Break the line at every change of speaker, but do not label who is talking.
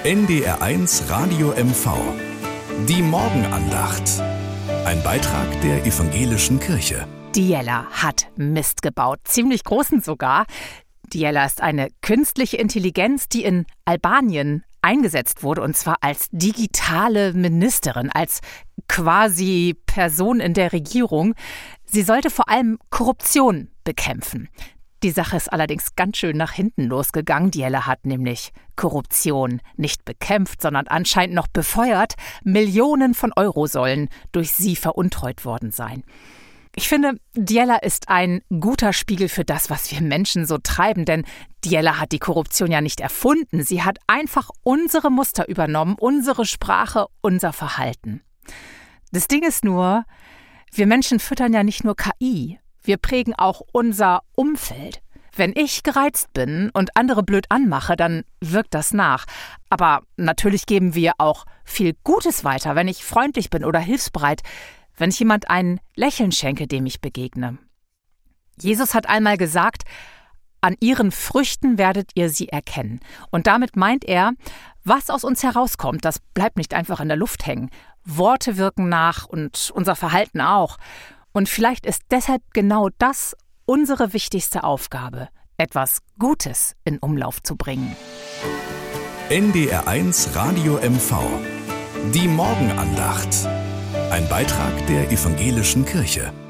NDR1 Radio MV. Die Morgenandacht. Ein Beitrag der Evangelischen Kirche.
Diela hat Mist gebaut, ziemlich großen sogar. Diela ist eine künstliche Intelligenz, die in Albanien eingesetzt wurde, und zwar als digitale Ministerin, als quasi Person in der Regierung. Sie sollte vor allem Korruption bekämpfen. Die Sache ist allerdings ganz schön nach hinten losgegangen. Diela hat nämlich Korruption nicht bekämpft, sondern anscheinend noch befeuert. Millionen von Euro sollen durch sie veruntreut worden sein. Ich finde, Diela ist ein guter Spiegel für das, was wir Menschen so treiben, denn Diela hat die Korruption ja nicht erfunden. Sie hat einfach unsere Muster übernommen, unsere Sprache, unser Verhalten. Das Ding ist nur, wir Menschen füttern ja nicht nur KI. Wir prägen auch unser Umfeld. Wenn ich gereizt bin und andere blöd anmache, dann wirkt das nach. Aber natürlich geben wir auch viel Gutes weiter, wenn ich freundlich bin oder hilfsbereit, wenn ich jemand ein Lächeln schenke, dem ich begegne. Jesus hat einmal gesagt, an ihren Früchten werdet ihr sie erkennen. Und damit meint er, was aus uns herauskommt, das bleibt nicht einfach in der Luft hängen. Worte wirken nach und unser Verhalten auch. Und vielleicht ist deshalb genau das unsere wichtigste Aufgabe, etwas Gutes in Umlauf zu bringen.
NDR1 Radio MV. Die Morgenandacht. Ein Beitrag der Evangelischen Kirche.